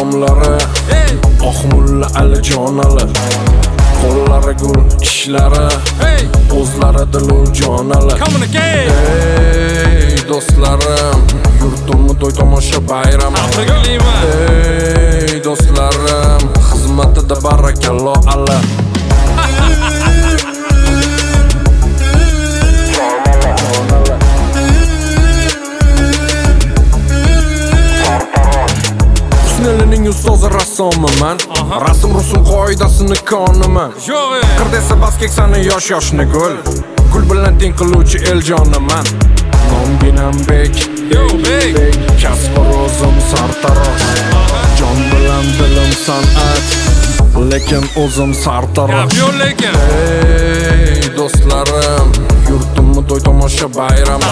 nomlari Oqmulla Alijon Ali. Qo'llari gul, ishlari o'zlari dilu jonali. Ey do'stlarim, yurtimni to'y tomosha bayrami. Ey do'stlarim, xizmatida barakalloh Allah. Husnelining ustozi rassomiman. Rasm rusum qoidasini koniman. Qir desa bas keksani yosh-yoshni gul. Gul bilan teng qiluvchi eljoniman. Nomginam bek, kasbor o'zim sartarosh. Jon bilan dilim san'at, lekin o'zim sartarosh. Ey do'stlarim, yurtimni to'y tomosha bayrami.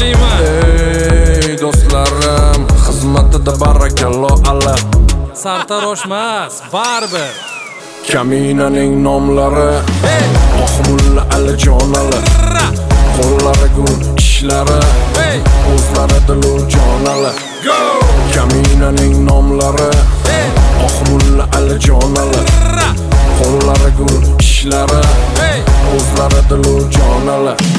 Ey do'stlarim, xizmatida barakalloh Allah. Sartaroshmas, baribir. Kaminaning nomlari Oqmulla Alijon Ali. Qo'llari gul, ishlari o'zlari dilu jonali. Kaminaning nomlari Oqmulla Alijon Ali. Qo'llari gul, ishlari o'zlari dilu jonali.